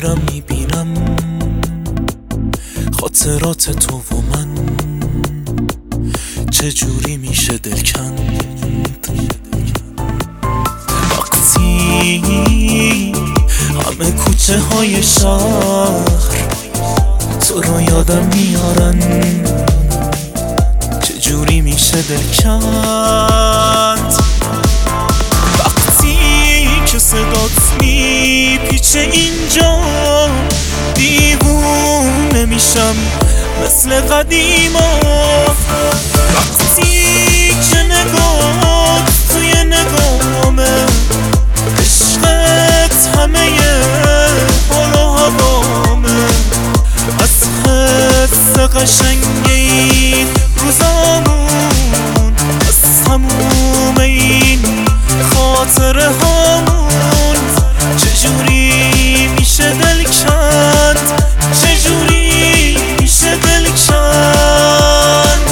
میرم میبینم خاطرات تو و من چجوری میشه دل کند وقتی همه کوچه های شهر تو رو یادم میارن چجوری میشه دل کند وقتی که صدات میپیچه اینجا دیوونه میشم مثل قدیما وقتی که نگات توی نگامه عشقت همه حال و هوامه از حس قشنگ این روزامون از تموم این خاطره هامون چجوری میشه دل کند چجوری میشه دل کند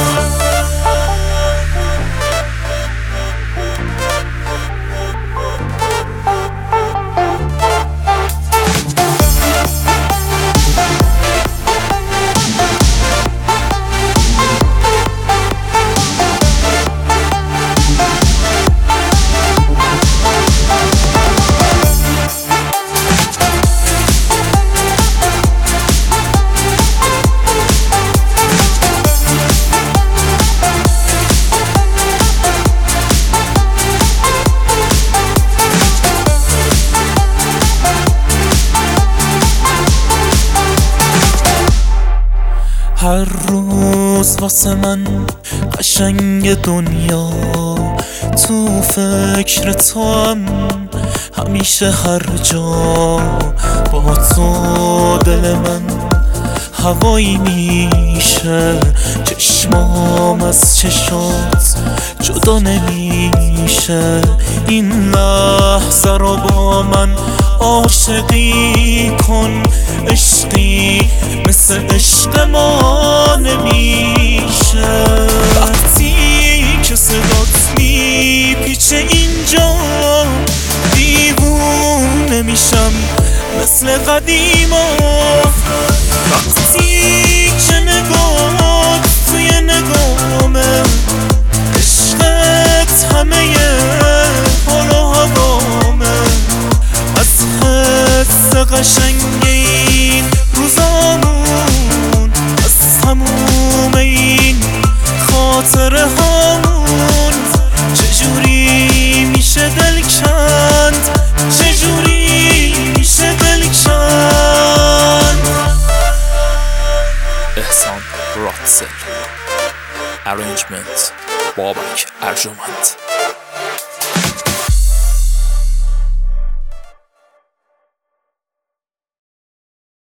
هر روز واسه من قشنگ دنیا تو فکر تو هم همیشه هر جا با تو دل من هوایی میشه چشمام از چشات جدا نمیشه این لحظه رو با من عاشقی کن عشقی مثل عشق ما نمیشه وقتی که صدات میپیچه اینجا دیوونه میشم مثل قدیما وقتی که نگات توی نگامه عشقت همه حال و هوامه از حس قشنگ این روزامون از تموم این خاطره هامون چجوری میشه دل کند چجوری میشه دل کند احسان راتسل Arrangement بابک ارجمند